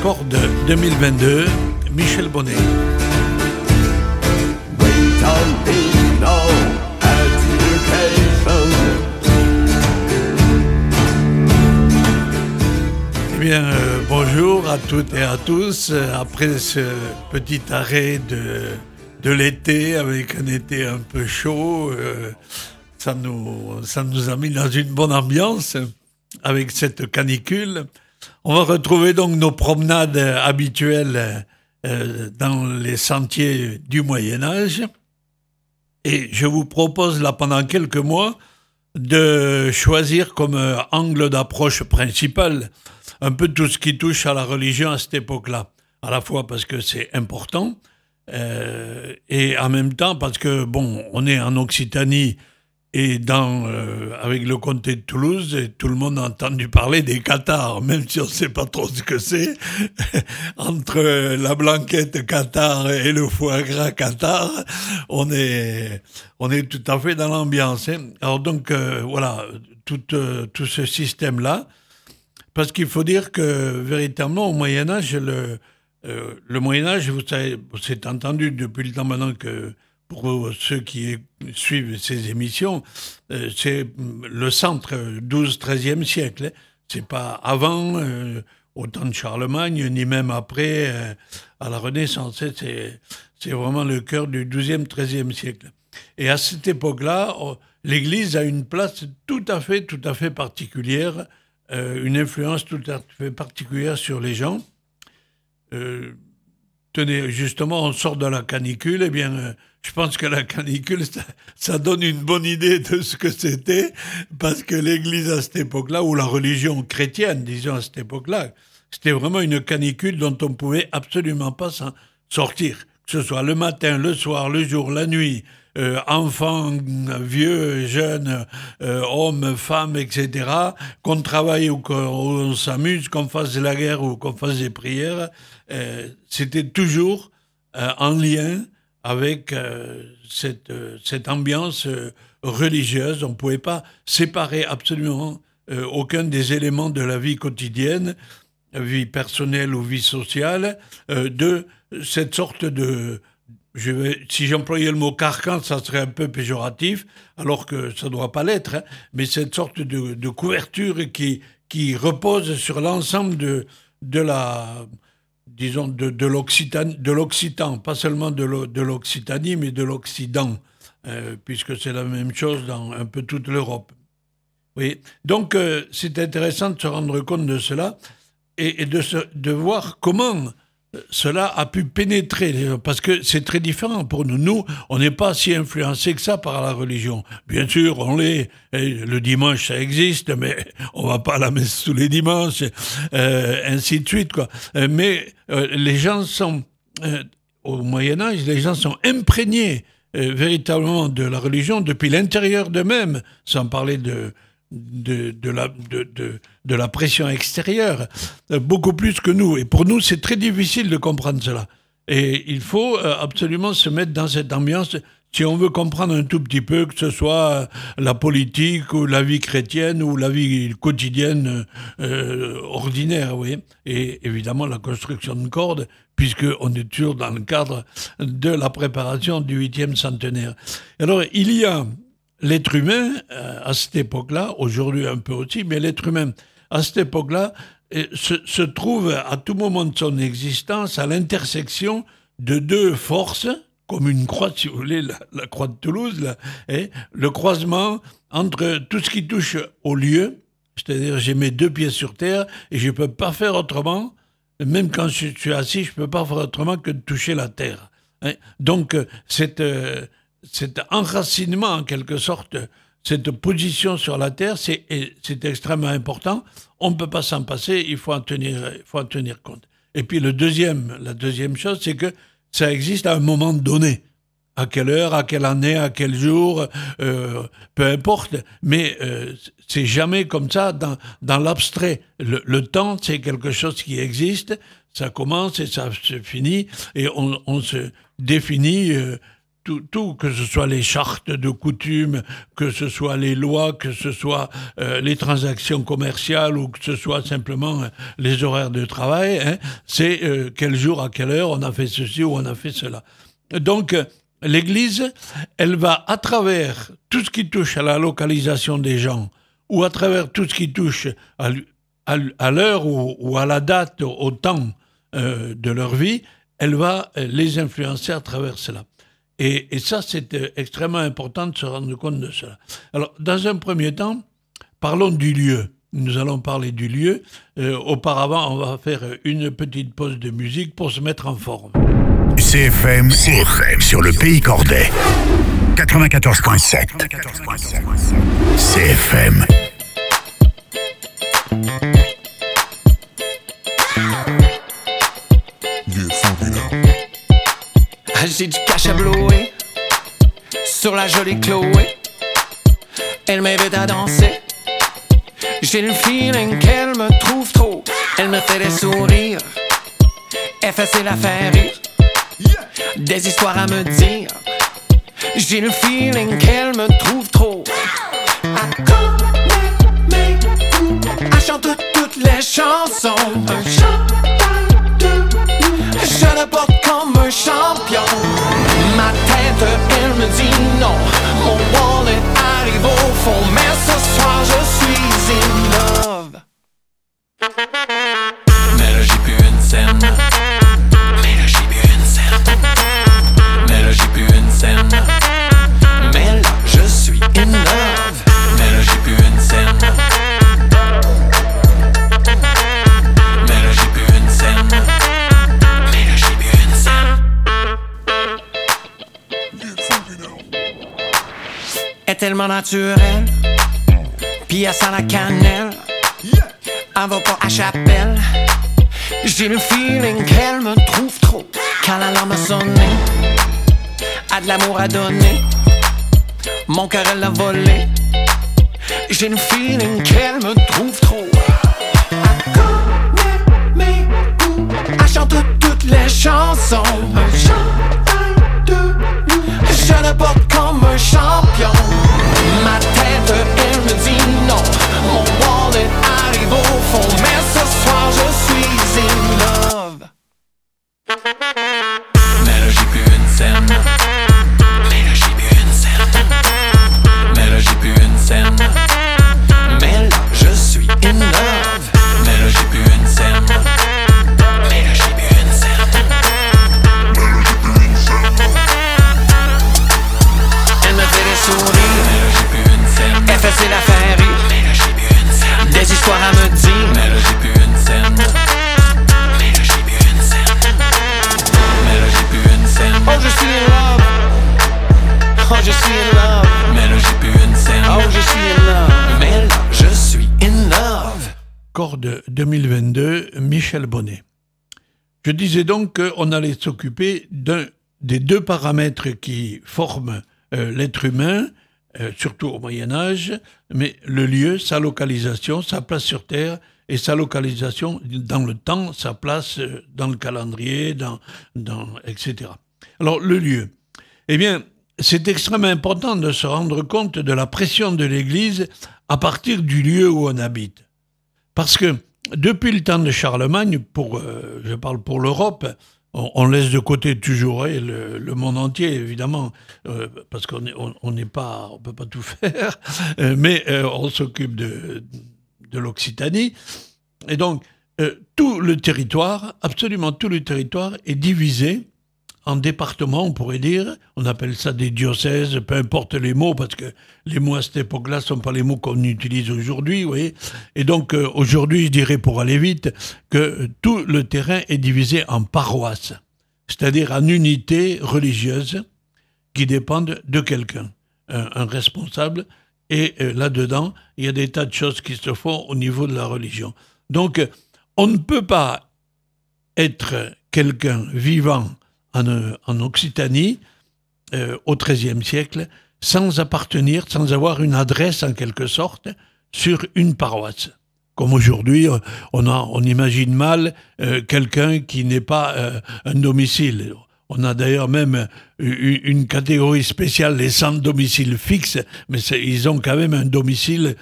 Concorde 2022, Michel Bonnet. Eh bien, bonjour à toutes et à tous. Après ce petit arrêt de l'été, avec un été un peu chaud, ça nous a mis dans une bonne ambiance avec cette canicule. On va retrouver donc nos promenades habituelles dans les sentiers du Moyen-Âge. Et je vous propose là, pendant quelques mois, de choisir comme angle d'approche principal un peu tout ce qui touche à la religion à cette époque-là. À la fois parce que c'est important, et en même temps parce que, bon, on est en Occitanie et avec le comté de Toulouse, et tout le monde a entendu parler des cathares, même si on ne sait pas trop ce que c'est. Entre la blanquette cathare et le foie gras cathare, on est tout à fait dans l'ambiance. Hein. Alors donc, voilà, tout ce système-là, parce qu'il faut dire que, véritablement, au Moyen-Âge, le Moyen-Âge, vous savez, c'est entendu depuis le temps maintenant que, pour ceux qui suivent ces émissions, c'est le centre 12-13e siècle. C'est pas avant, au temps de Charlemagne, ni même après, à la Renaissance. C'est vraiment le cœur du 12e-13e siècle. Et à cette époque-là, l'Église a une place tout à fait particulière, une influence tout à fait particulière sur les gens. Tenez, justement, on sort de la canicule, eh bien, je pense que la canicule, ça donne une bonne idée de ce que c'était, parce que l'Église à cette époque-là, ou la religion chrétienne, disons à cette époque-là, c'était vraiment une canicule dont on ne pouvait absolument pas s'en sortir, que ce soit le matin, le soir, le jour, la nuit, enfants, vieux, jeunes, hommes, femmes, etc., qu'on travaille ou qu'on s'amuse, qu'on fasse la guerre ou qu'on fasse des prières, c'était toujours en lien avec cette ambiance religieuse. On ne pouvait pas séparer absolument aucun des éléments de la vie quotidienne, vie personnelle ou vie sociale, de cette sorte de... si j'employais le mot carcan, ça serait un peu péjoratif, alors que ça ne doit pas l'être, hein, mais cette sorte de couverture qui repose sur l'ensemble de la... disons, de l'Occitan, pas seulement de l'Occitanie, mais de l'Occident, puisque c'est la même chose dans un peu toute l'Europe. Oui. Donc, c'est intéressant de se rendre compte de cela et de voir comment cela a pu pénétrer, parce que c'est très différent pour nous. Nous, on n'est pas si influencés que ça par la religion. Bien sûr, on l'est. Le dimanche, ça existe, mais on va pas à la messe tous les dimanches, ainsi de suite, quoi. Mais les gens sont, au Moyen-Âge, les gens sont imprégnés véritablement de la religion depuis l'intérieur d'eux-mêmes, sans parler de la pression extérieure, beaucoup plus que nous. Et pour nous, c'est très difficile de comprendre cela. Et il faut absolument se mettre dans cette ambiance si on veut comprendre un tout petit peu, que ce soit la politique ou la vie chrétienne ou la vie quotidienne ordinaire, vous voyez. Et évidemment, la construction de cordes, puisqu'on est toujours dans le cadre de la préparation du 8e centenaire. Alors, il y a l'être humain, à cette époque-là, aujourd'hui un peu aussi, mais l'être humain, à cette époque-là, se trouve à tout moment de son existence à l'intersection de deux forces, comme une croix, si vous voulez, la croix de Toulouse, là, le croisement entre tout ce qui touche au lieu, c'est-à-dire j'ai mes deux pieds sur terre et je ne peux pas faire autrement, même quand je suis assis, je ne peux pas faire autrement que de toucher la terre. Hein. Donc, cet enracinement, en quelque sorte, cette position sur la terre, c'est extrêmement important. On ne peut pas s'en passer, il faut en tenir compte. Et puis la deuxième chose, c'est que ça existe à un moment donné. À quelle heure, à quelle année, à quel jour, peu importe. Mais c'est jamais comme ça dans l'abstrait. Le temps, c'est quelque chose qui existe, ça commence et ça se finit, et on se définit tout, que ce soit les chartes de coutume, que ce soit les lois, que ce soit les transactions commerciales ou que ce soit simplement les horaires de travail, hein, c'est quel jour, à quelle heure on a fait ceci ou on a fait cela. Donc, l'Église, elle va, à travers tout ce qui touche à la localisation des gens ou à travers tout ce qui touche à l'heure ou à la date, au temps de leur vie, elle va les influencer à travers cela. Et ça, c'est extrêmement important de se rendre compte de cela. Alors, dans un premier temps, parlons du lieu. Nous allons parler du lieu. Auparavant, on va faire une petite pause de musique pour se mettre en forme. CFM sur le Pays Cordais. 94.7. CFM. J'ai du cash à blouer sur la jolie Chloé. Elle m'invite à danser. J'ai le feeling qu'elle me trouve trop. Elle me fait des sourires. Elle facile à faire rire. Des histoires à me dire. J'ai le feeling qu'elle me trouve trop. Elle connaît mes goûts. Elle chante toutes les chansons. Un chanteur. Je la porte comme un champion. Ma tête, elle me dit non. Mon wallet arrive au fond. Mais ce soir, je suis in love. Mais là, j'ai plus une scène. Mais là, j'ai plus une scène. Mais là, j'ai plus une scène. Mais là, je suis in love. Mais là, j'ai plus une scène. Mais là, j'ai plus une scène. Mais là, j'ai plus une scène. Est tellement naturelle. Puis elle sent la cannelle. Elle va pas à chapelle. J'ai le feeling qu'elle me trouve trop. Quand l'alarme a sonné, a de l'amour à donner. Mon cœur elle l'a volé. J'ai le feeling qu'elle me trouve trop. Elle connaît mes goûts. Elle chante toutes les chansons. Un chanteur. Je la porte comme un champion. Ma tête elle me dit non. Mon wallet arrive au fond. Mais ce soir je suis in love. Mais là j'ai plus une scène. Mais là j'ai plus une scène. Mais là j'ai plus une scène. Mais là je suis in love. Mais là j'ai plus une scène. Mais là j'ai plus une scène. Mais là j'ai plus une scène. Elle me fait des sourires. Mais là j'ai plus une scène. Elle facile à faire rire. Mais là j'ai plus une scène. Des histoires à me dire. Mais là j'ai plus une scène. Mais là j'ai plus une scène. Mais là j'ai plus une scène. Oh je suis in love. Oh je suis in love. Mais là j'ai plus une scène. Oh je suis in love. Mais là je suis in love. Corde 2022, Michel Bonnet. Je disais donc qu'on allait s'occuper des deux paramètres qui forment l'être humain, surtout au Moyen-Âge, mais le lieu, sa localisation, sa place sur Terre, et sa localisation dans le temps, sa place dans le calendrier, etc. Alors, le lieu. Eh bien, c'est extrêmement important de se rendre compte de la pression de l'Église à partir du lieu où on habite. Parce que, depuis le temps de Charlemagne, je parle pour l'Europe, on laisse de côté toujours le monde entier, évidemment, parce qu'on n'est pas, on peut pas tout faire, mais on s'occupe de l'Occitanie. Et donc, tout le territoire, absolument tout le territoire, est divisé en départements, on pourrait dire. On appelle ça des diocèses, peu importe les mots, parce que les mots à cette époque-là ne sont pas les mots qu'on utilise aujourd'hui, vous voyez. Et donc, aujourd'hui, je dirais, pour aller vite, que tout le terrain est divisé en paroisses, c'est-à-dire en unités religieuses qui dépendent de quelqu'un, un responsable. Et là-dedans, il y a des tas de choses qui se font au niveau de la religion. Donc, on ne peut pas être quelqu'un vivant en Occitanie, au XIIIe siècle, sans appartenir, sans avoir une adresse en quelque sorte, sur une paroisse. Comme aujourd'hui, on imagine mal quelqu'un qui n'est pas un domicile. On a d'ailleurs même une catégorie spéciale, les sans domicile fixe, mais ils ont quand même un domicile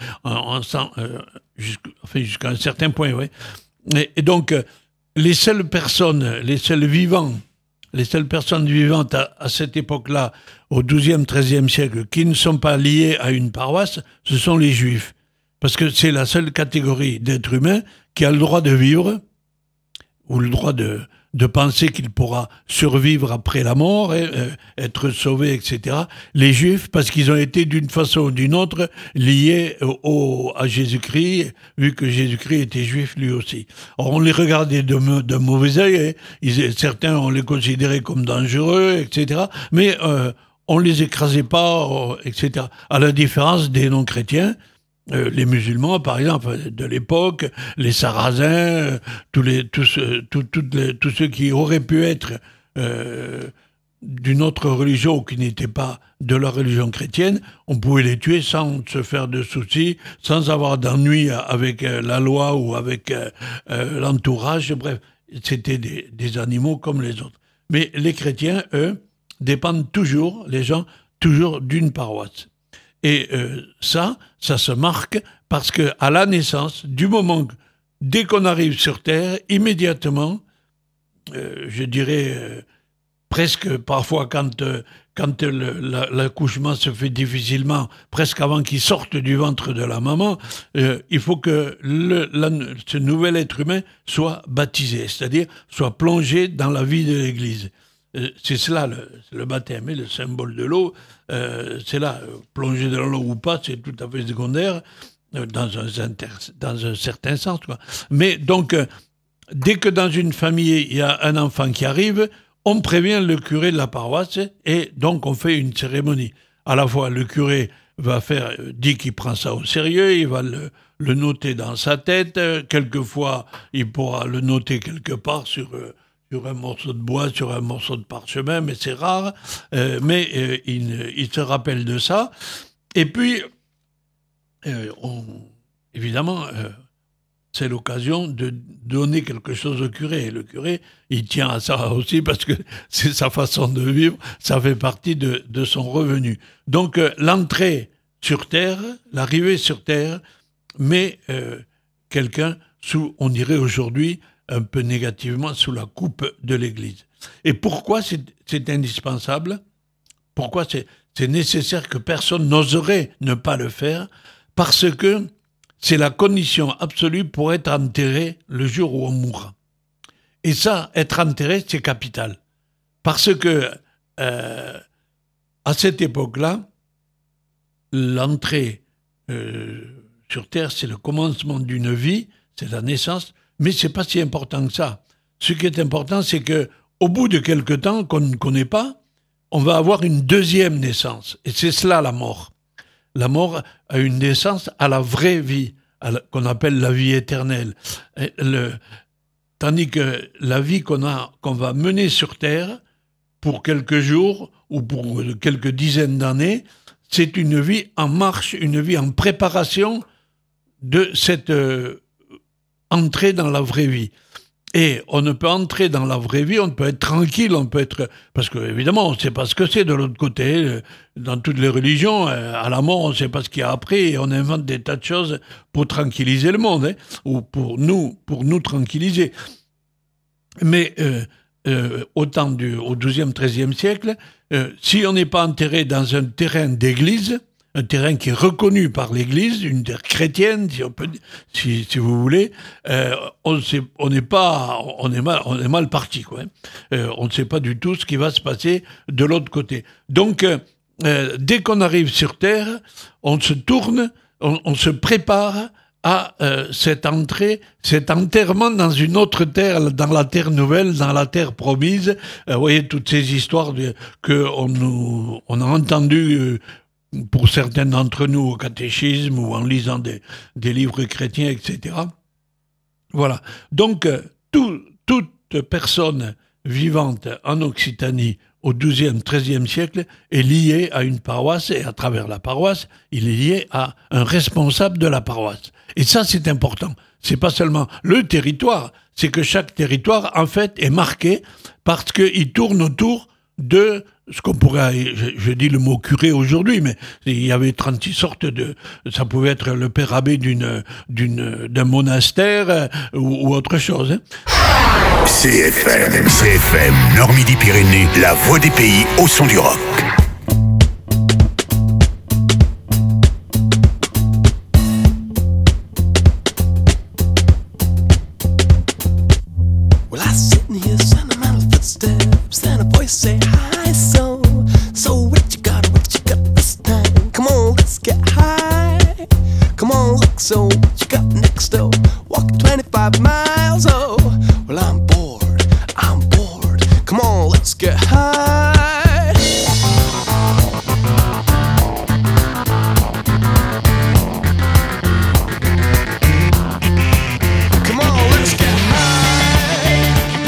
jusqu'à un certain point, oui. Et donc, les seules personnes vivantes à cette époque-là, au XIIe, XIIIe siècle, qui ne sont pas liées à une paroisse, ce sont les Juifs. Parce que c'est la seule catégorie d'êtres humains qui a le droit de vivre, ou le droit de penser qu'il pourra survivre après la mort, être sauvé, etc. Les Juifs, parce qu'ils ont été d'une façon ou d'une autre liés à Jésus-Christ, vu que Jésus-Christ était juif lui aussi. Alors, on les regardait de mauvais œil, certains on les considérait comme dangereux, etc. Mais on les écrasait pas, etc. À la différence des non-chrétiens, les musulmans, par exemple, de l'époque, les Sarrasins, tous ceux qui auraient pu être d'une autre religion ou qui n'étaient pas de la religion chrétienne, on pouvait les tuer sans se faire de soucis, sans avoir d'ennui avec la loi ou avec l'entourage. Bref, c'était des animaux comme les autres. Mais les chrétiens, eux, dépendent toujours, les gens, toujours d'une paroisse. Et ça se marque parce que à la naissance, dès qu'on arrive sur Terre, immédiatement, je dirais presque parfois quand l'accouchement se fait difficilement, presque avant qu'il sorte du ventre de la maman, il faut que ce nouvel être humain soit baptisé, c'est-à-dire soit plongé dans la vie de l'Église. C'est cela le baptême, et le symbole de l'eau, c'est là, plonger dans l'eau ou pas, c'est tout à fait secondaire, dans un certain sens, quoi. Mais donc, dès que dans une famille, il y a un enfant qui arrive, on prévient le curé de la paroisse, et donc on fait une cérémonie. À la fois, le curé dit qu'il prend ça au sérieux, il va le noter dans sa tête, quelquefois, il pourra le noter quelque part sur un morceau de bois, sur un morceau de parchemin, mais c'est rare. Il se rappelle de ça. Et puis, évidemment, c'est l'occasion de donner quelque chose au curé. Et le curé, il tient à ça aussi parce que c'est sa façon de vivre, ça fait partie de son revenu. Donc, l'entrée sur Terre, l'arrivée sur Terre, met quelqu'un on dirait aujourd'hui, un peu négativement sous la coupe de l'Église. Et pourquoi c'est indispensable ? Pourquoi c'est nécessaire que personne n'oserait ne pas le faire ? Parce que c'est la condition absolue pour être enterré le jour où on mourra. Et ça, être enterré, c'est capital. Parce que à cette époque-là, l'entrée sur Terre, c'est le commencement d'une vie, c'est la naissance, mais c'est pas si important que ça. Ce qui est important, c'est que au bout de quelque temps qu'on ne connaît pas, on va avoir une deuxième naissance. Et c'est cela la mort. La mort a une naissance à la vraie vie, qu'on appelle la vie éternelle. Tandis que la vie qu'on va mener sur Terre, pour quelques jours ou pour quelques dizaines d'années, c'est une vie en marche, une vie en préparation de cette entrer dans la vraie vie. Et on ne peut entrer dans la vraie vie, on peut être tranquille, on peut être... Parce que, évidemment, on ne sait pas ce que c'est de l'autre côté. Dans toutes les religions, à la mort, on ne sait pas ce qu'il y a après, et on invente des tas de choses pour tranquilliser le monde, ou pour nous tranquilliser. Mais au XIIe, XIIIe siècle, si on n'est pas enterré dans un terrain d'église, un terrain qui est reconnu par l'Église, une terre chrétienne, si vous voulez, on est mal parti, quoi. On ne sait pas du tout ce qui va se passer de l'autre côté. Donc, dès qu'on arrive sur Terre, on se tourne, on se prépare à cette entrée, cet enterrement dans une autre terre, dans la terre nouvelle, dans la terre promise. Vous voyez, toutes ces histoires qu'on a entendues pour certains d'entre nous au catéchisme ou en lisant des livres chrétiens, etc. Voilà. Donc, toute personne vivante en Occitanie au XIIe, XIIIe siècle, est lié à une paroisse, et à travers la paroisse, il est lié à un responsable de la paroisse. Et ça, c'est important. C'est pas seulement le territoire, c'est que chaque territoire, en fait, est marqué parce qu'il tourne autour de ce qu'on pourrait, je dis le mot curé aujourd'hui, mais il y avait 36 sortes de, ça pouvait être le père abbé d'un monastère ou autre chose. Hein. CFM, Nord-Midi-Pyrénées, la voix des pays au son du rock. Well, I sit in here, sentimental footsteps, then a voice say hi, so what you got this time? Come on, let's get high. Come on, look, so what you got next, though? Walk 25 miles, oh, well, I'm bored. Come on, let's get high. Come on, let's get high.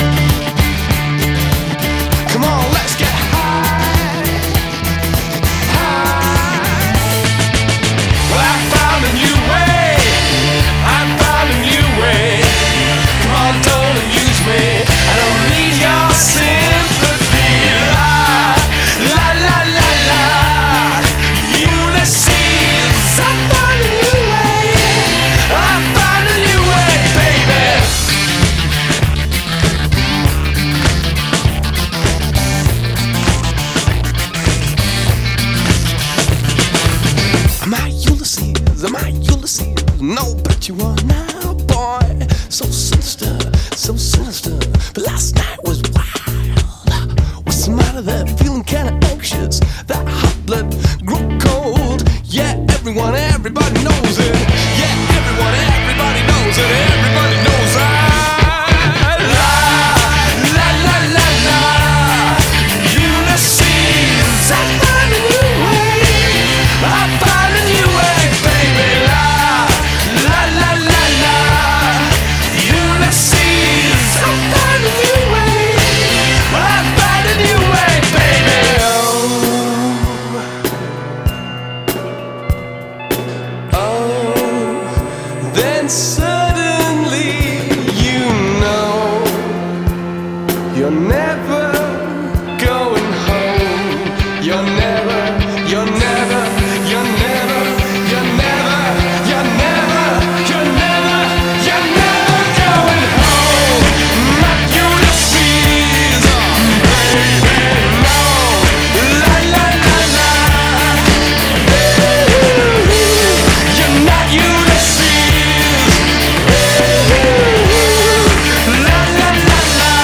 Come on, let's get high. Well, I found a new way. Come on, don't amuse me. I don't need your sympathy. La, la, la, la. Ulysses, I found a new way. I found a new way, baby. Am I Ulysses? No, but you are now, boy. So sinister. But last night was wild. What's the matter there? Feeling kinda anxious. That hot blood grew cold. Yeah, everybody knows it. Yeah, everybody knows it. Everybody knows I la, la, la, la. Ulysses, I find a new way. I find a new way, baby. La, la, la, la. Ulysses, I find a new way. I find a new way, baby. Oh, then suddenly you know you're never going home. You're never going home. Not Ulysses, baby, no. La, la, la, la. You're not Ulysses. La, la, la, la.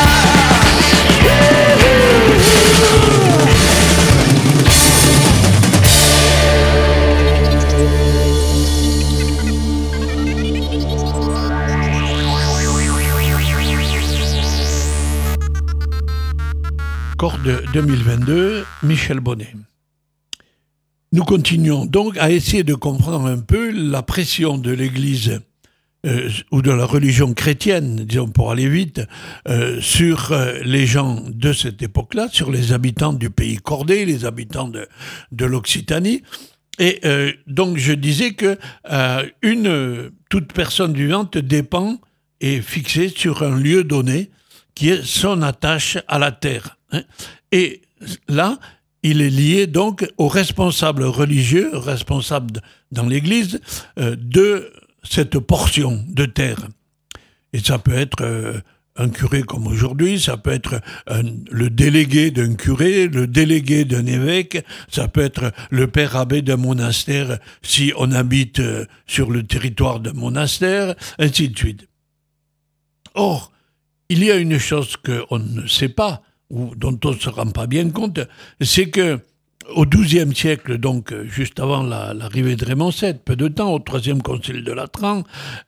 Corde 2022, Michel Bonnet. Nous continuons donc à essayer de comprendre un peu la pression de l'Église ou de la religion chrétienne, disons pour aller vite, sur les gens de cette époque-là, sur les habitants du pays cordé, les habitants de l'Occitanie. Et donc je disais que toute personne vivante dépend et est fixée sur un lieu donné qui est son attache à la terre. Hein. Et là, il est lié donc au responsable religieux, responsable dans l'Église, de cette portion de terre. Et ça peut être un curé comme aujourd'hui, ça peut être le délégué d'un curé, le délégué d'un évêque, ça peut être le père abbé d'un monastère si on habite sur le territoire d'un monastère, ainsi de suite. Or, il y a une chose qu'on ne sait pas, ou dont on ne se rend pas bien compte, c'est que au XIIe siècle, donc juste avant l'arrivée de Raymond VII, peu de temps, au Troisième Concile de Latran,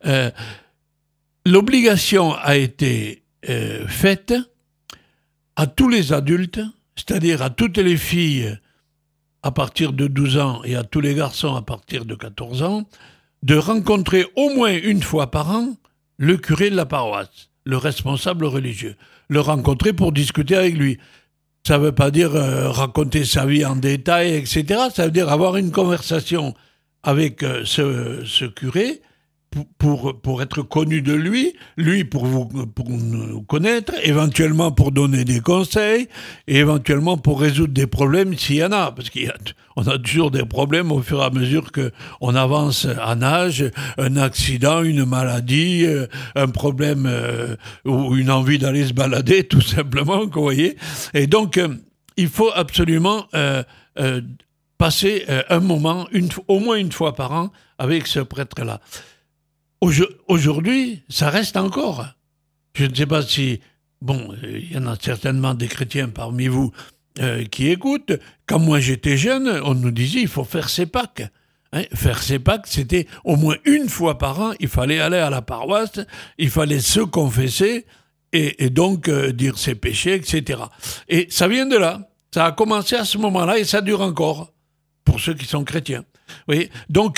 l'obligation a été faite à tous les adultes, c'est-à-dire à toutes les filles à partir de 12 ans et à tous les garçons à partir de 14 ans, de rencontrer au moins une fois par an le curé de la paroisse, le responsable religieux, le rencontrer pour discuter avec lui. ça veut pas dire raconter sa vie en détail, etc. Ça veut dire avoir une conversation avec ce curé pour être connu de lui pour nous connaître, éventuellement pour donner des conseils, et éventuellement pour résoudre des problèmes s'il y en a, parce qu'on a toujours des problèmes au fur et à mesure qu'on avance en âge, un accident, une maladie, un problème ou une envie d'aller se balader, tout simplement, vous voyez. Et donc, il faut absolument passer un moment, au moins une fois par an, avec ce prêtre-là. Aujourd'hui, ça reste encore. Je ne sais pas si... Bon, il y en a certainement des chrétiens parmi vous qui écoutent. Quand moi j'étais jeune, on nous disait il faut faire ses Pâques. Faire ses Pâques, c'était au moins une fois par an, il fallait aller à la paroisse, il fallait se confesser et donc dire ses péchés, etc. Et ça vient de là. Ça a commencé à ce moment-là et ça dure encore, pour ceux qui sont chrétiens. Oui. Donc...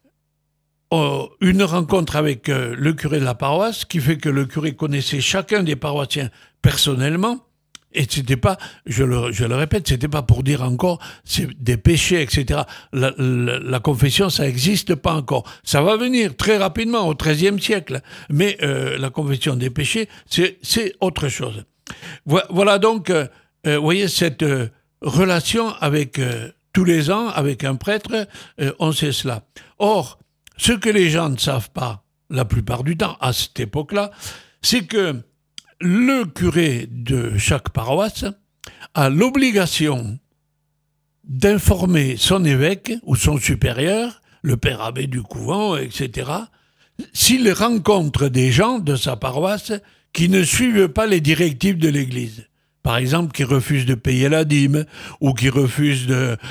une rencontre avec le curé de la paroisse qui fait que le curé connaissait chacun des paroissiens personnellement, et c'était pas, je le répète, c'était pas pour dire encore c'est des péchés, etc. La confession, ça n'existe pas encore. Ça va venir très rapidement au XIIIe siècle, mais la confession des péchés, c'est autre chose. Voilà donc, voyez, cette relation avec tous les ans, avec un prêtre, on sait cela. Or, ce que les gens ne savent pas, la plupart du temps, à cette époque-là, c'est que le curé de chaque paroisse a l'obligation d'informer son évêque ou son supérieur, le père abbé du couvent, etc., s'il rencontre des gens de sa paroisse qui ne suivent pas les directives de l'Église. Par exemple, qui refuse de payer la dîme, ou qui refuse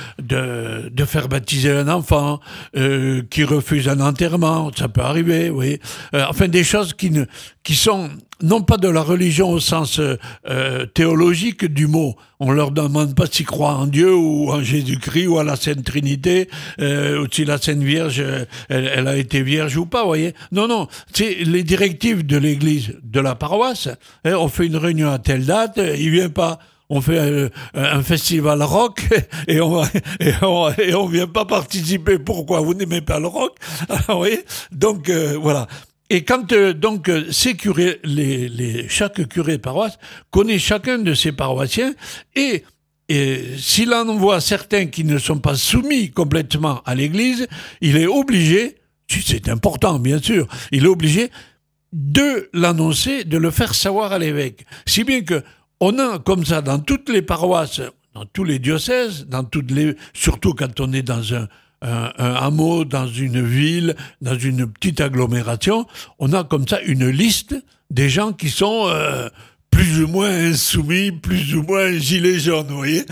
de faire baptiser un enfant, qui refuse un enterrement, ça peut arriver, oui. Enfin, des choses qui sont non pas de la religion au sens théologique du mot. On leur demande pas s'ils croient en Dieu ou en Jésus-Christ ou à la Sainte Trinité, ou si la Sainte Vierge, elle a été vierge ou pas, vous voyez. Non, c'est les directives de l'Église, de la paroisse. On fait une réunion à telle date, il vient pas. On fait un festival rock et on vient pas participer. Pourquoi? Vous n'aimez pas le rock? Alors, vous voyez. Donc voilà. Et quand donc ces curés, chaque curé de paroisse connaît chacun de ses paroissiens et s'il en voit certains qui ne sont pas soumis complètement à l'Église, il est obligé, c'est important bien sûr, il est obligé de l'annoncer, de le faire savoir à l'évêque. Si bien que on a comme ça dans toutes les paroisses, dans tous les diocèses, surtout quand on est dans un hameau, dans une ville, dans une petite agglomération, on a comme ça une liste des gens qui sont plus ou moins insoumis, plus ou moins gilets jaunes, vous voyez.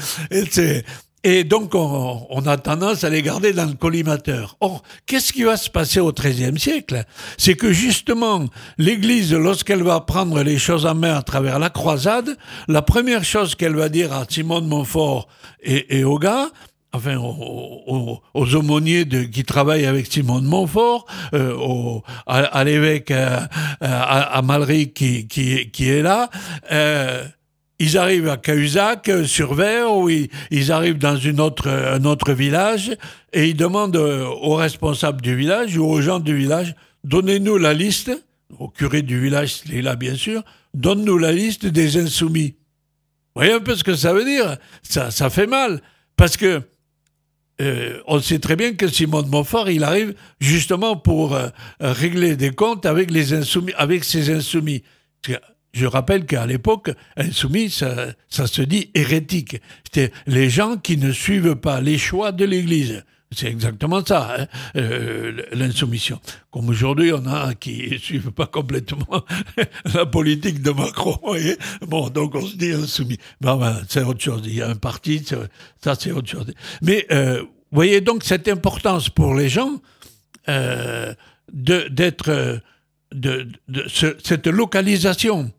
Et donc, on a tendance à les garder dans le collimateur. Or, qu'est-ce qui va se passer au XIIIe siècle? C'est que justement, l'Église, lorsqu'elle va prendre les choses en main à travers la croisade, la première chose qu'elle va dire à Simon de Montfort et aux gars, enfin aux aumôniers qui travaillent avec Simon de Montfort, à l'évêque à Malric qui est là, ils arrivent à Cahuzac, sur Ver, où ils arrivent dans un autre village, et ils demandent aux responsables du village ou aux gens du village, donnez-nous la liste, au curé du village, il est là bien sûr, donne-nous la liste des insoumis. Vous voyez un peu ce que ça veut dire? Ça fait mal, parce que on sait très bien que Simon de Montfort, il arrive justement pour régler des comptes avec les insoumis, avec ces insoumis. Je rappelle qu'à l'époque, insoumis, ça se dit hérétique. C'était les gens qui ne suivent pas les choix de l'Église. C'est exactement ça, l'insoumission. Comme aujourd'hui, on a qui ne suivent pas complètement la politique de Macron, vous voyez. Bon, donc on se dit insoumis. Ben, c'est autre chose. Il y a un parti, ça c'est autre chose. Mais, vous voyez donc cette importance pour les gens cette localisation.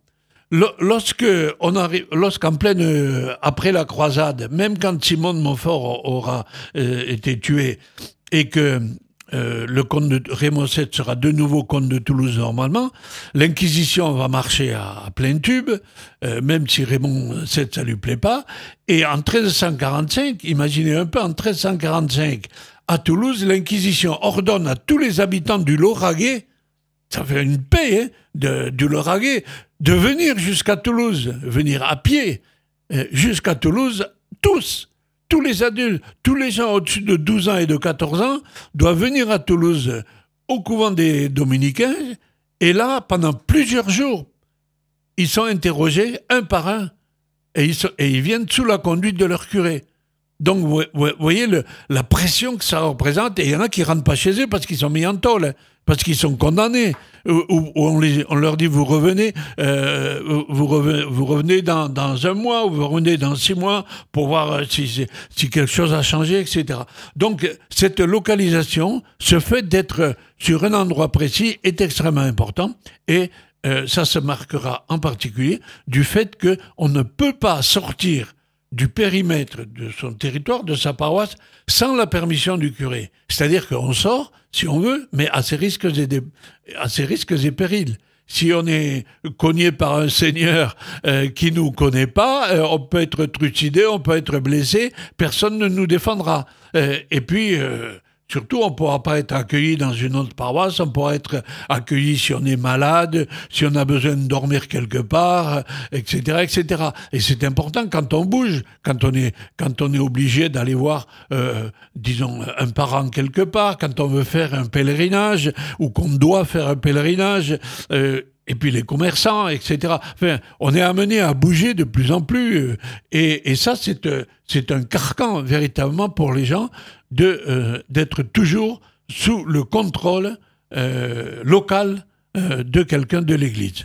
Lorsqu'en pleine après la croisade, même quand Simon de Montfort aura été tué et que le comte de Raymond VII sera de nouveau comte de Toulouse normalement. L'Inquisition va marcher à plein tube, même si Raymond VII, ça lui plaît pas. Et en 1345, imaginez un peu, en 1345, à Toulouse, l'Inquisition ordonne à tous les habitants du Lauragais, ça fait une paix du Lauragais, de venir jusqu'à Toulouse, venir à pied jusqu'à Toulouse, tous les adultes, tous les gens au-dessus de 12 ans et de 14 ans doivent venir à Toulouse au couvent des Dominicains. Et là, pendant plusieurs jours, ils sont interrogés un par un et ils viennent sous la conduite de leur curé. Donc, vous voyez la pression que ça représente. Et il y en a qui ne rentrent pas chez eux parce qu'ils sont mis en tôle, parce qu'ils sont condamnés. Ou on leur dit, vous revenez, vous revenez dans un mois, ou vous revenez dans 6 mois pour voir si quelque chose a changé, etc. Donc, cette localisation, ce fait d'être sur un endroit précis est extrêmement important. Et ça se marquera en particulier du fait qu'on ne peut pas sortir du périmètre de son territoire, de sa paroisse, sans la permission du curé. C'est-à-dire qu'on sort, si on veut, mais à ses risques et périls. Si on est cogné par un seigneur qui nous connaît pas, on peut être trucidé, on peut être blessé, personne ne nous défendra. Et puis... surtout, on ne pourra pas être accueilli dans une autre paroisse, on pourra être accueilli si on est malade, si on a besoin de dormir quelque part, etc., etc. Et c'est important quand on bouge, quand on est obligé d'aller voir, disons, un parent quelque part, quand on veut faire un pèlerinage, ou qu'on doit faire un pèlerinage, et puis les commerçants, etc. Enfin, on est amené à bouger de plus en plus. Et ça, c'est un carcan, véritablement, pour les gens, d'être toujours sous le contrôle local de quelqu'un de l'Église.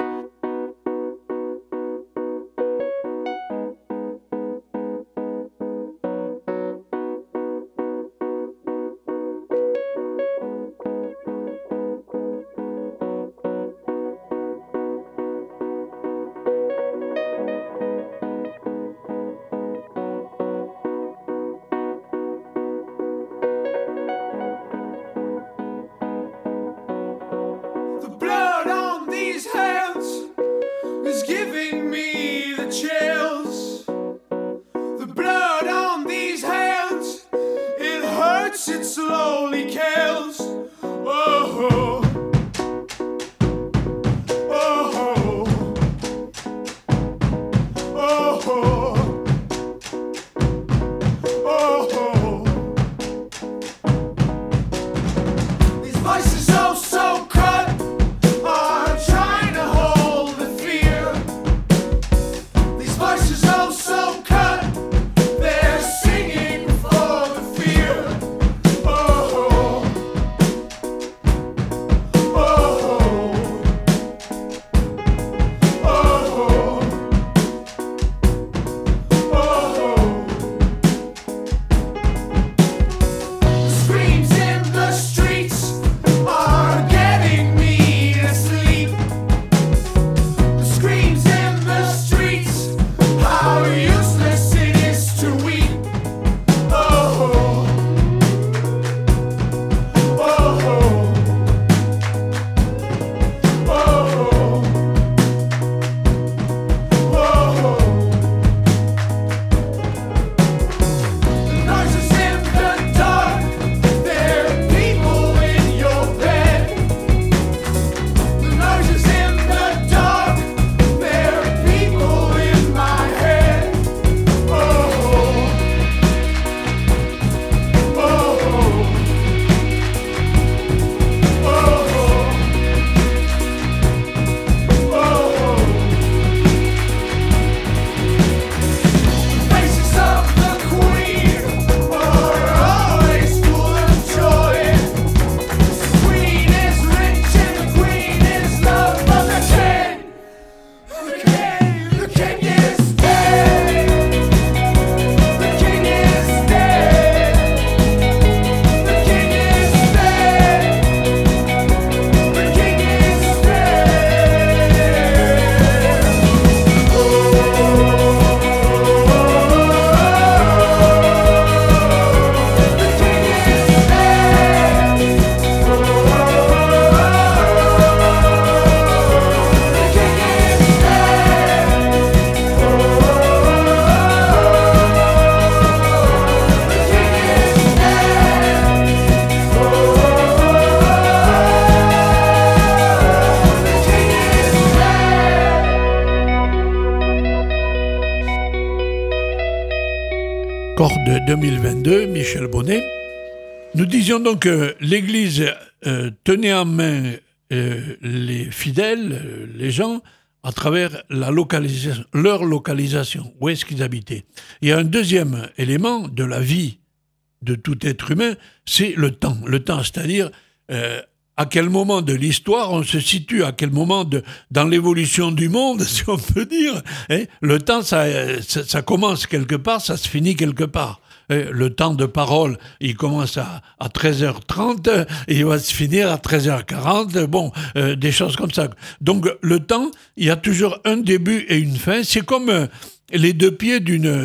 Corde 2022, Michel Bonnet. Nous disions donc que l'Église tenait en main les fidèles, les gens, à travers leur localisation, où est-ce qu'ils habitaient. Il y a un deuxième élément de la vie de tout être humain, c'est le temps. Le temps, c'est-à-dire à quel moment de l'histoire on se situe, à quel moment dans l'évolution du monde, si on peut dire. Le temps, ça commence quelque part, ça se finit quelque part. Le temps de parole, il commence à 13h30 et il va se finir à 13h40, des choses comme ça. Donc le temps, il y a toujours un début et une fin. C'est comme les deux pieds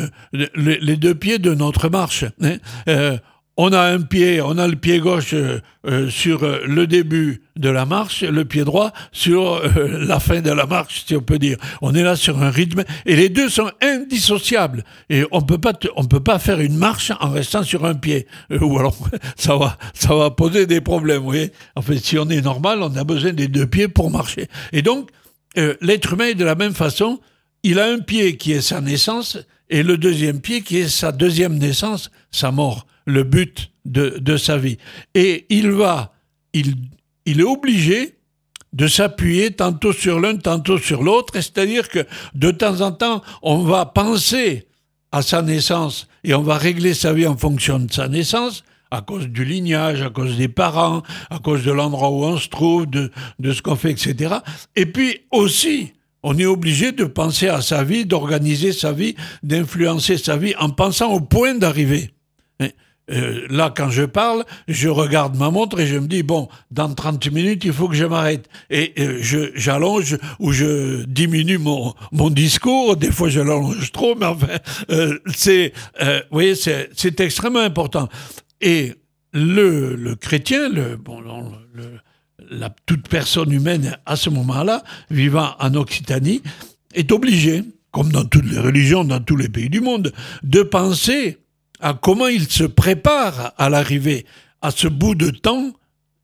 de notre marche. On a le pied gauche sur le début de la marche, le pied droit sur la fin de la marche, si on peut dire. On est là sur un rythme et les deux sont indissociables. Et on peut pas faire une marche en restant sur un pied. Ou alors ça va poser des problèmes, vous voyez. En fait, si on est normal, on a besoin des deux pieds pour marcher. Et donc, l'être humain est de la même façon. Il a un pied qui est sa naissance et le deuxième pied qui est sa deuxième naissance, sa mort. Le but de sa vie. Et il est obligé de s'appuyer tantôt sur l'un, tantôt sur l'autre, c'est-à-dire que de temps en temps, on va penser à sa naissance et on va régler sa vie en fonction de sa naissance, à cause du lignage, à cause des parents, à cause de l'endroit où on se trouve, de ce qu'on fait, etc. Et puis aussi, on est obligé de penser à sa vie, d'organiser sa vie, d'influencer sa vie en pensant au point d'arrivée. Là, quand je parle, je regarde ma montre et je me dis, dans 30 minutes, il faut que je m'arrête. Et j'allonge ou je diminue mon discours. Des fois, je l'allonge trop, mais enfin, vous voyez, c'est extrêmement important. Et le chrétien, toute personne humaine à ce moment-là, vivant en Occitanie, est obligé, comme dans toutes les religions, dans tous les pays du monde, de penser à comment il se prépare à l'arrivée, à ce bout de temps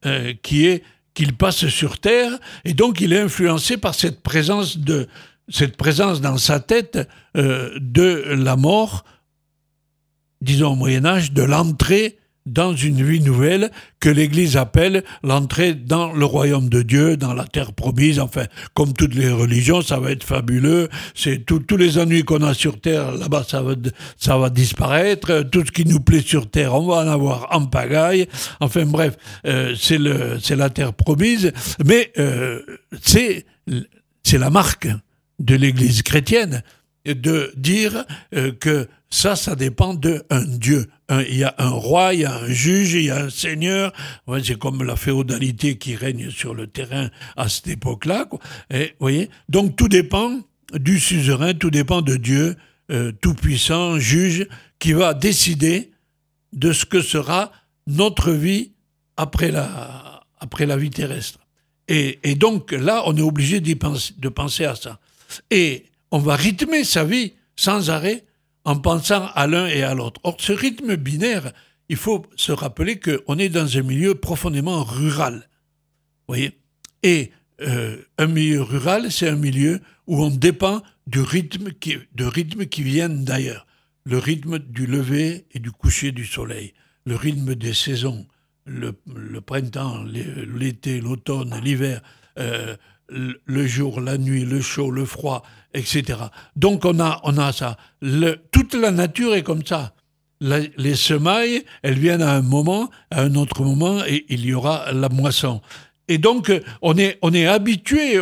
qu'il passe sur Terre, et donc il est influencé par cette présence dans sa tête de la mort, disons au Moyen-Âge, de l'entrée dans une vie nouvelle que l'Église appelle l'entrée dans le royaume de Dieu, dans la terre promise. Enfin, comme toutes les religions, ça va être fabuleux. C'est tous les ennuis qu'on a sur terre, là-bas, ça va disparaître. Tout ce qui nous plaît sur terre, on va en avoir en pagaille. Enfin bref, c'est la terre promise. Mais c'est la marque de l'Église chrétienne de dire que ça dépend d'un Dieu. Il y a un roi, il y a un juge, il y a un seigneur. Ouais, c'est comme la féodalité qui règne sur le terrain à cette époque-là. Et, voyez, donc tout dépend du suzerain, tout dépend de Dieu, tout-puissant, juge, qui va décider de ce que sera notre vie après la vie terrestre. Et donc là, on est obligé de penser à ça. Et on va rythmer sa vie sans arrêt en pensant à l'un et à l'autre. Or, ce rythme binaire, il faut se rappeler qu'on est dans un milieu profondément rural. Vous voyez ? Et un milieu rural, c'est un milieu où on dépend de rythmes qui viennent d'ailleurs. Le rythme du lever et du coucher du soleil, le rythme des saisons, le printemps, l'été, l'automne, l'hiver, le jour, la nuit, le chaud, le froid, etc. Donc on a ça. Toute la nature est comme ça. Les semailles, elles viennent à un autre moment, et il y aura la moisson. Et donc on est habitué,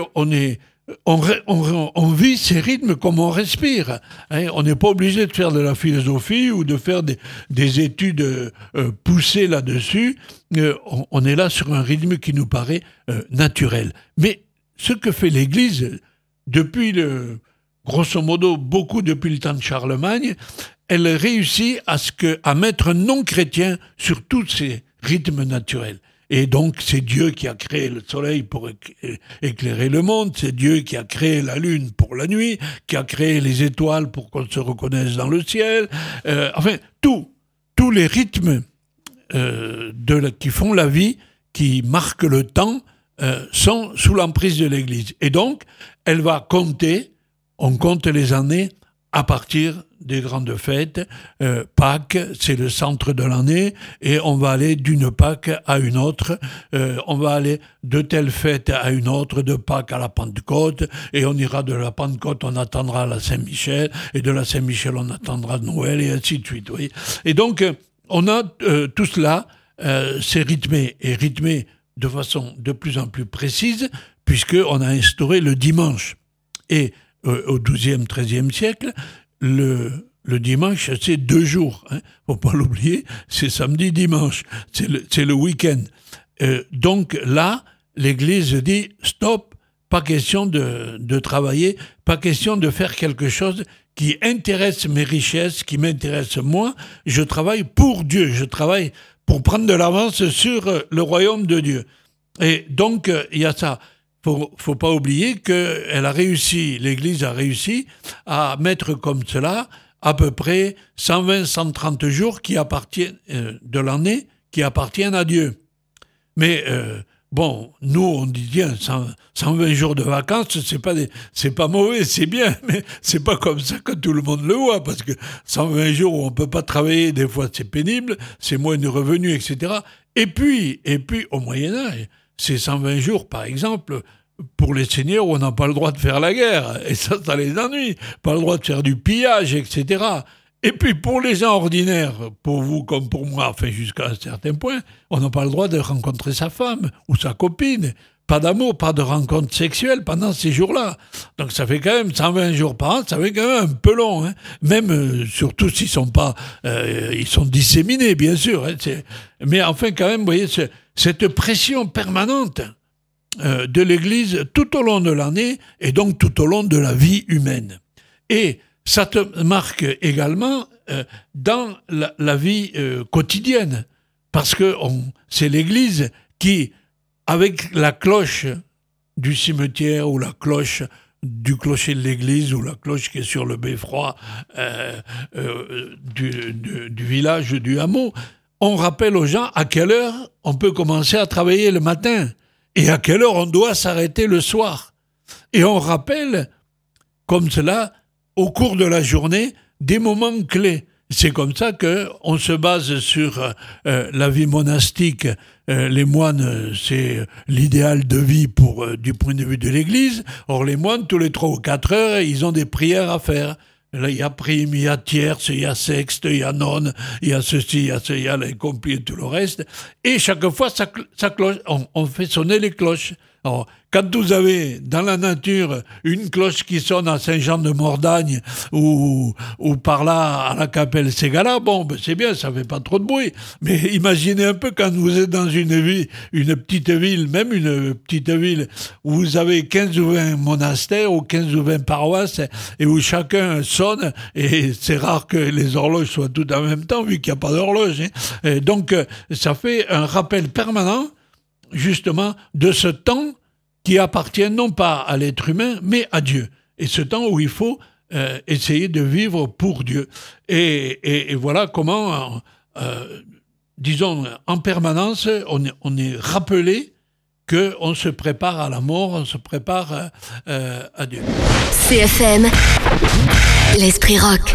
on vit ces rythmes comme on respire. Hein, on n'est pas obligé de faire de la philosophie ou de faire des études poussées là-dessus. On est là sur un rythme qui nous paraît naturel. Mais ce que fait l'Église depuis grosso modo, beaucoup depuis le temps de Charlemagne, elle réussit à mettre un non-chrétien sur tous ces rythmes naturels. Et donc, c'est Dieu qui a créé le soleil pour éclairer le monde, c'est Dieu qui a créé la lune pour la nuit, qui a créé les étoiles pour qu'on se reconnaisse dans le ciel. Enfin, tous les rythmes qui font la vie, qui marquent le temps, sont sous l'emprise de l'Église. Et donc, elle va compter, on compte les années à partir des grandes fêtes. Pâques, c'est le centre de l'année, et on va aller d'une Pâques à une autre. On va aller de telle fête à une autre, de Pâques à la Pentecôte, et on ira de la Pentecôte, on attendra la Saint-Michel, et de la Saint-Michel, on attendra Noël, et ainsi de suite. Oui. Et donc, on a tout cela, c'est rythmé de façon de plus en plus précise, puisqu'on a instauré le dimanche. Et au XIIe, XIIIe siècle, le dimanche, c'est 2 jours. Faut pas l'oublier, c'est samedi, dimanche. C'est le week-end. Donc là, l'Église dit stop, pas question de travailler, pas question de faire quelque chose qui intéresse mes richesses, qui m'intéresse moi. Je travaille pour Dieu, je travaille pour prendre de l'avance sur le royaume de Dieu. Et donc, il y a ça. Faut pas oublier que l'Église a réussi à mettre comme cela à peu près 120-130 jours qui appartiennent de l'année, qui appartiennent à Dieu. Mais bon, nous on dit tiens, 120 jours de vacances, c'est pas mauvais, c'est bien, mais c'est pas comme ça que tout le monde le voit, parce que 120 jours où on peut pas travailler, des fois c'est pénible, c'est moins de revenus, etc. Et puis au Moyen-Âge, c'est 120 jours, par exemple, pour les seigneurs où on n'a pas le droit de faire la guerre. Et ça les ennuie. Pas le droit de faire du pillage, etc. Et puis pour les gens ordinaires, pour vous comme pour moi, enfin jusqu'à un certain point, on n'a pas le droit de rencontrer sa femme ou sa copine. Pas d'amour, pas de rencontre sexuelle pendant ces jours-là. Donc ça fait quand même 120 jours par an, ça fait quand même un peu long. Hein. Même, surtout s'ils sont pas... ils sont disséminés, bien sûr. Hein, mais enfin, quand même, vous voyez, cette pression permanente de l'Église tout au long de l'année et donc tout au long de la vie humaine. Et ça te marque également dans la vie quotidienne, parce que c'est l'Église qui, avec la cloche du cimetière ou la cloche du clocher de l'église ou la cloche qui est sur le beffroi du village, du hameau, on rappelle aux gens à quelle heure on peut commencer à travailler le matin et à quelle heure on doit s'arrêter le soir. Et on rappelle, comme cela, au cours de la journée, des moments clés. C'est comme ça qu'on se base sur la vie monastique. Les moines, c'est l'idéal de vie du point de vue de l'Église. Or, les moines, tous les 3 ou 4 heures, ils ont des prières à faire. Là, il y a prime, il y a tierce, il y a sexte, il y a nonne, il y a ceci, il y a ceci, il y a l'incompris et tout le reste. Et chaque fois, ça cloche, on fait sonner les cloches. Alors, quand vous avez dans la nature une cloche qui sonne à Saint-Jean-de-Mordagne ou par là à la Capelle Ségala, bon, ben c'est bien, ça fait pas trop de bruit. Mais imaginez un peu quand vous êtes dans une petite ville, même une petite ville où vous avez 15 ou 20 monastères ou 15 ou 20 paroisses et où chacun sonne, et c'est rare que les horloges soient toutes en même temps vu qu'il n'y a pas d'horloge. Hein. Et donc, ça fait un rappel permanent justement de ce temps qui appartient non pas à l'être humain, mais à Dieu. Et ce temps où il faut essayer de vivre pour Dieu. Et voilà comment, disons, en permanence, on est rappelé qu'on se prépare à la mort, on se prépare à Dieu. CFM, l'Esprit Rock.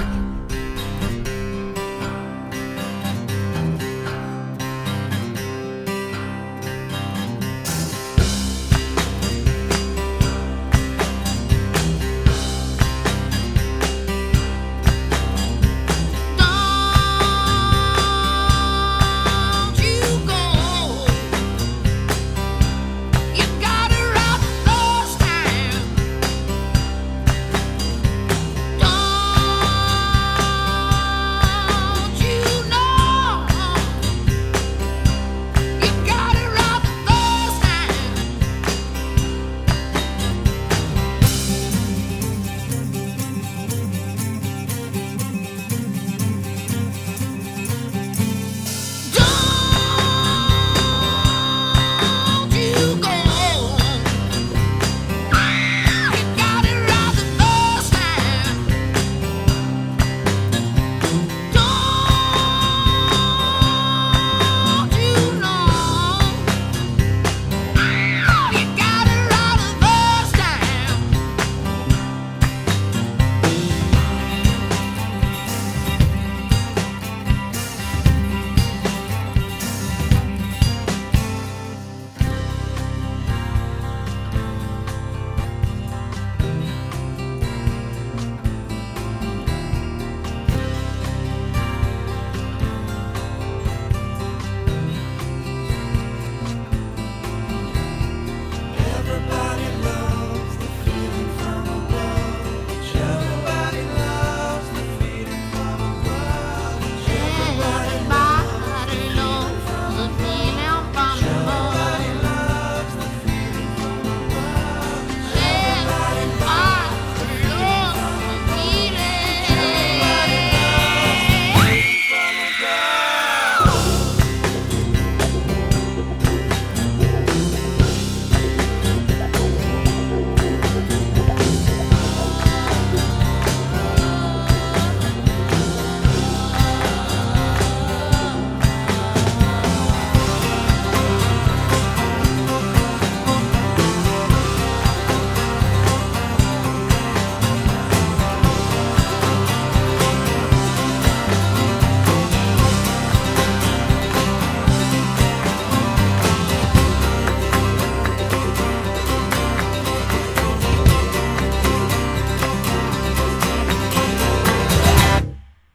Don't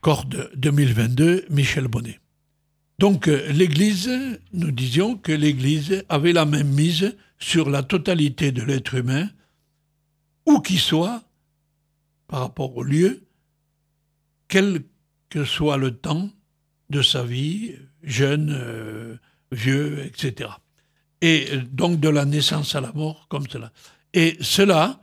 Corde 2022, Michel Bonnet. Donc l'Église, nous disions que l'Église avait la même mise sur la totalité de l'être humain, où qu'il soit, par rapport au lieu, quel que soit le temps de sa vie, jeune, vieux, etc. Et donc de la naissance à la mort, comme cela. Et cela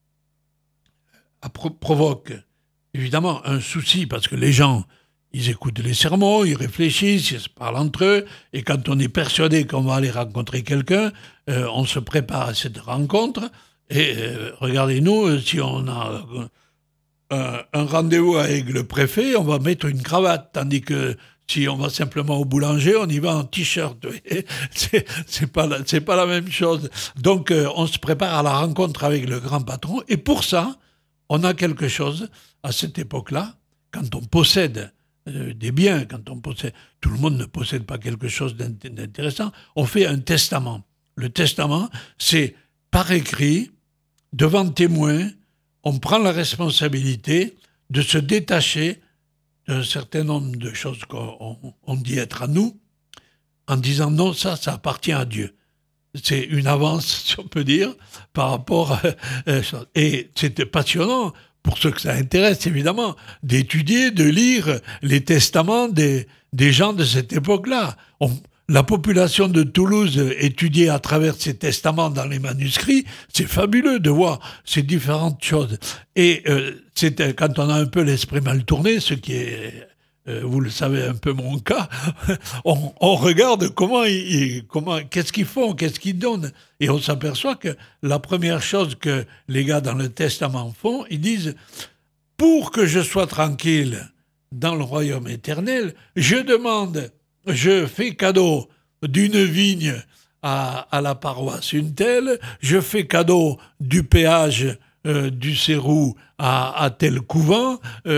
provoque évidemment un souci, parce que les gens, ils écoutent les sermons, ils réfléchissent, ils se parlent entre eux, et quand on est persuadé qu'on va aller rencontrer quelqu'un, on se prépare à cette rencontre, et regardez-nous, si on a un rendez-vous avec le préfet, on va mettre une cravate, tandis que si on va simplement au boulanger, on y va en t-shirt. C'est pas la même chose. Donc, on se prépare à la rencontre avec le grand patron, et pour ça, on a quelque chose, à cette époque-là, quand on possède des biens, quand on possède... Tout le monde ne possède pas quelque chose d'intéressant. On fait un testament. Le testament, c'est par écrit, devant témoins, on prend la responsabilité de se détacher d'un certain nombre de choses qu'on dit être à nous, en disant non, ça appartient à Dieu. C'est une avance, si on peut dire, par rapport... et c'était passionnant, pour ceux que ça intéresse, évidemment, d'étudier, de lire les testaments des gens de cette époque-là. La population de Toulouse étudiée à travers ces testaments dans les manuscrits, c'est fabuleux de voir ces différentes choses. Et c'est quand on a un peu l'esprit mal tourné, ce qui est... vous le savez un peu mon cas, on regarde qu'est-ce qu'ils font, qu'est-ce qu'ils donnent. Et on s'aperçoit que la première chose que les gars dans le testament font, ils disent « Pour que je sois tranquille dans le royaume éternel, je fais cadeau d'une vigne à la paroisse une telle, je fais cadeau du péage du Cérou à tel couvent,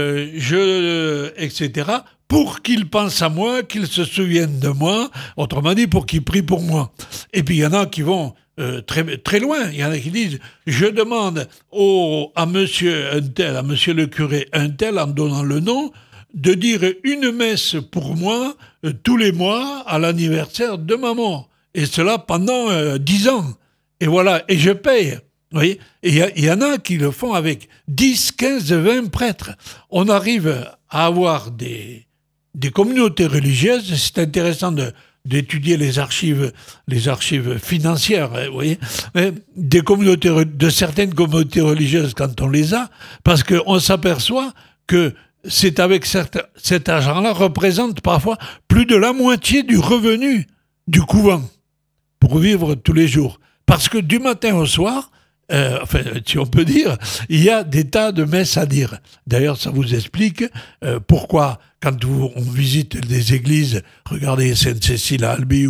etc., pour qu'il pense à moi, qu'il se souvienne de moi, autrement dit, pour qu'il prie pour moi. » Et puis il y en a qui vont très, très loin. Il y en a qui disent « Je demande à monsieur un tel, à monsieur le curé un tel, en donnant le nom, de dire une messe pour moi tous les mois à l'anniversaire de ma mort. Et cela pendant 10 ans. Et voilà, et je paye. » Vous voyez ? Et il y en a qui le font avec 10, 15, 20 prêtres. On arrive à avoir des communautés religieuses. C'est intéressant d'étudier les archives financières, vous voyez, de certaines communautés religieuses quand on les a, parce qu'on s'aperçoit que c'est avec cet argent-là représente parfois plus de la moitié du revenu du couvent pour vivre tous les jours. Parce que du matin au soir, si on peut dire, il y a des tas de messes à dire. D'ailleurs, ça vous explique pourquoi, quand on visite des églises, regardez Sainte-Cécile à Albi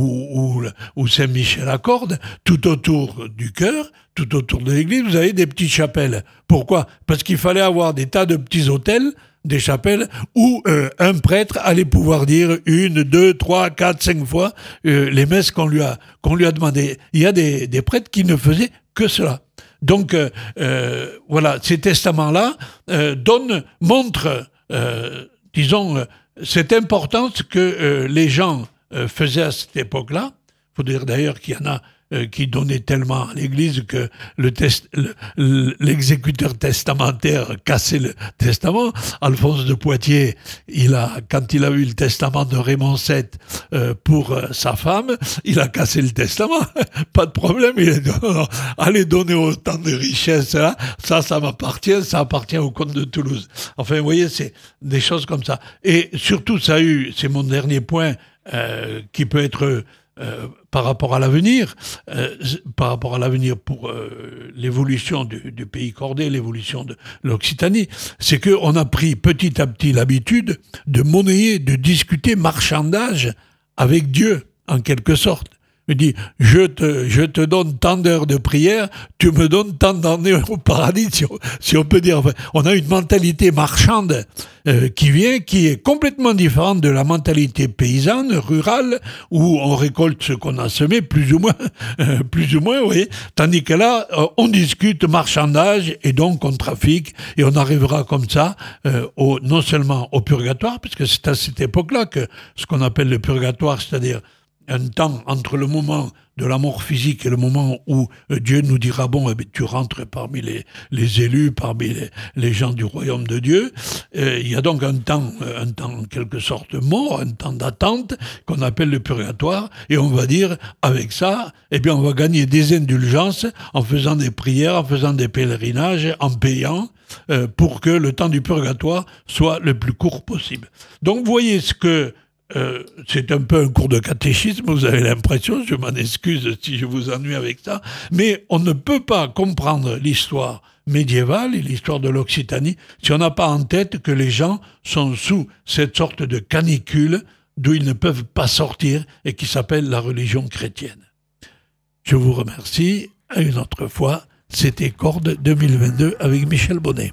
ou Saint-Michel à Cordes, tout autour du chœur, tout autour de l'église, vous avez des petites chapelles. Pourquoi ? Parce qu'il fallait avoir des tas de petits autels, des chapelles, où un prêtre allait pouvoir dire 1, 2, 3, 4, 5 fois les messes qu'on lui a demandé. Il y a des prêtres qui ne faisaient que cela. Donc, voilà, ces testaments-là montrent, disons, cette importance que les gens faisaient à cette époque-là. Il faut dire d'ailleurs qu'il y en a qui donnaient tellement à l'Église que l'exécuteur testamentaire cassait le testament. Alphonse de Poitiers, quand il a eu le testament de Raymond VII pour sa femme, il a cassé le testament. Pas de problème, il a dit non, allez donner autant de richesses là, ça m'appartient, ça appartient au comte de Toulouse. Enfin, vous voyez, c'est des choses comme ça. Et surtout, c'est mon dernier point qui peut être par rapport à l'avenir pour l'évolution du pays cordé, l'évolution de l'Occitanie, c'est qu'on a pris petit à petit l'habitude de monnayer, de discuter marchandage avec Dieu, en quelque sorte. Il dit, je te donne tant d'heures de prière, tu me donnes tant d'années au paradis, si on peut dire. Enfin, on a une mentalité marchande qui est complètement différente de la mentalité paysanne, rurale, où on récolte ce qu'on a semé, plus ou moins, oui. Tandis que là, on discute marchandage et donc on trafique et on arrivera comme ça non seulement au purgatoire, parce que c'est à cette époque-là que ce qu'on appelle le purgatoire, c'est-à-dire un temps entre le moment de la mort physique et le moment où Dieu nous dira, bon, tu rentres parmi les élus, parmi les gens du royaume de Dieu. Il y a donc un temps en quelque sorte mort, un temps d'attente qu'on appelle le purgatoire, et on va dire, avec ça, eh bien, on va gagner des indulgences en faisant des prières, en faisant des pèlerinages, en payant, pour que le temps du purgatoire soit le plus court possible. Donc, vous voyez ce que c'est un peu un cours de catéchisme, vous avez l'impression, je m'en excuse si je vous ennuie avec ça, mais on ne peut pas comprendre l'histoire médiévale et l'histoire de l'Occitanie si on n'a pas en tête que les gens sont sous cette sorte de canicule d'où ils ne peuvent pas sortir et qui s'appelle la religion chrétienne. Je vous remercie, à une autre fois, c'était Corde 2022 avec Michel Bonnet.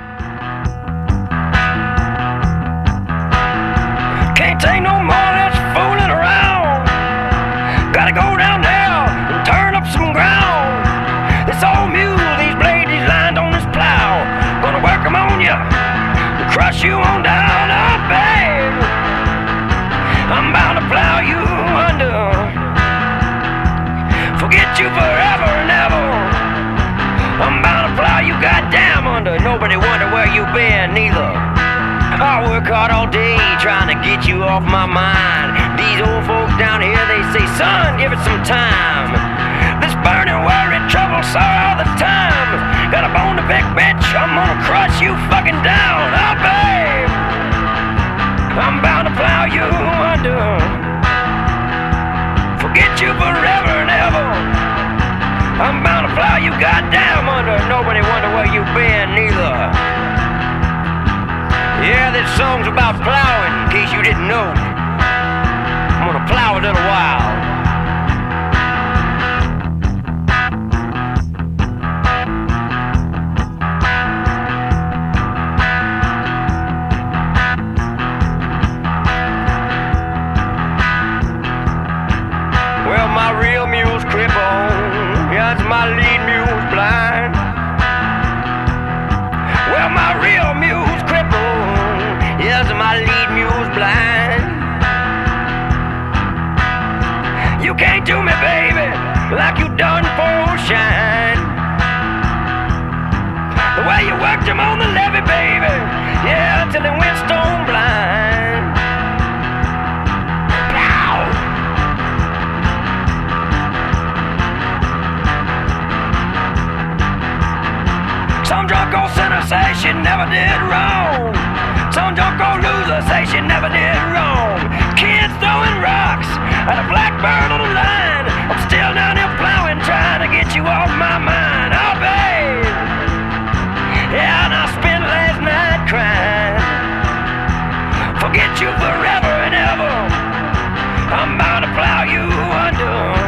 Can't take no more of this fooling around. Gotta go down there and turn up some ground. This old mule, these blades, these lines on this plow, gonna work them on you and crush you on down. Oh, babe, I'm bound to plow you under. Forget you forever and ever. I'm bound to plow you goddamn under. Nobody wonder where you been, neither. I work hard all day trying to get you off my mind. These old folks down here, they say, son, give it some time. This burning worry, trouble, sorrow all the time. Got a bone to pick, bitch, I'm gonna crush you fucking down. Oh, babe, I'm bound to plow you under. Forget you forever and ever. I'm bound to plow you goddamn under. Nobody wonder where you been, neither. Yeah, this song's about plowing, in case you didn't know. I'm gonna plow a little while. Well, my real mule's crippled. Yeah, it's my lead mule's blind. Well, my real mule's crippled. Yes, my lead mule's blind. You can't do me, baby, like you done for Shine. The way you worked him on the levee, baby, yeah, till he went stone blind. Pow! Some drunk old sinner say she never did wrong. Some drunk old loser say she never did wrong. Kids throwing rocks at a blackbird on the line. I'm still down here plowing, trying to get you off my mind. Oh, babe, yeah, and I spent last night crying. Forget you forever and ever. I'm bound to plow you under.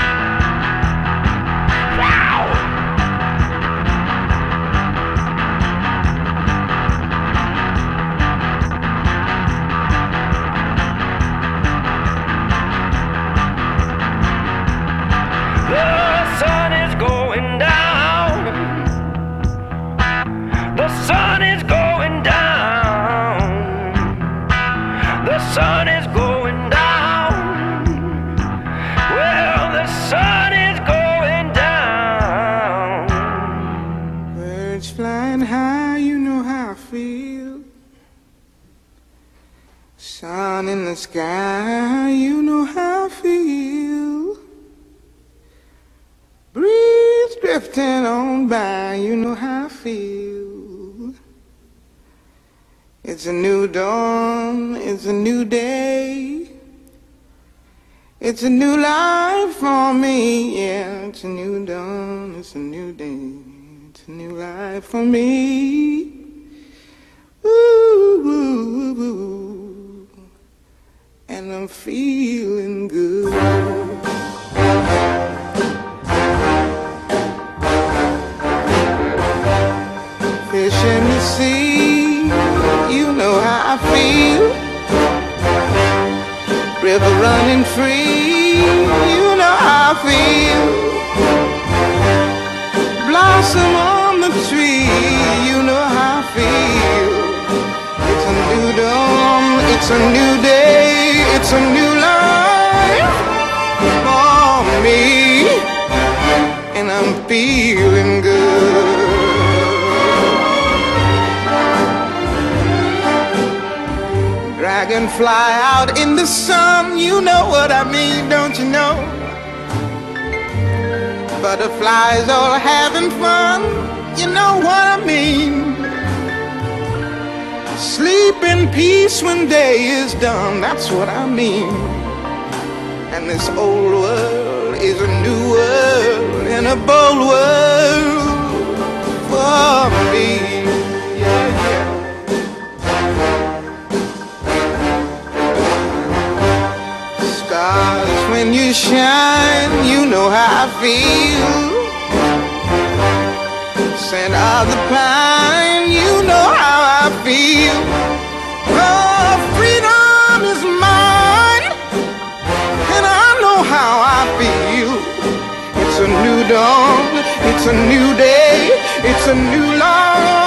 Sun is going down. Well, the sun is going down. Birds flying high, you know how I feel. Sun in the sky, you know how I feel. Breeze drifting on by, you know how I feel. It's a new dawn, it's a new day. It's a new life for me, yeah. It's a new dawn, it's a new day. It's a new life for me. Ooh, ooh, ooh. And I'm feeling good. feeling free, you know how I feel. Blossom on the tree, you know how I feel. It's a new dawn, it's a new day, it's a new life for me, and I'm feeling good. Dragonfly out in the sun, you know what I mean, don't you know? Butterflies all having fun, you know what I mean. Sleep in peace when day is done, that's what I mean. And this old world is a new world and a bold world for me. Yeah, yeah. Stars, when you shine, you know how I feel. Scent of the pine, you know how I feel. Oh, freedom is mine, and I know how I feel. It's a new dawn, it's a new day, it's a new life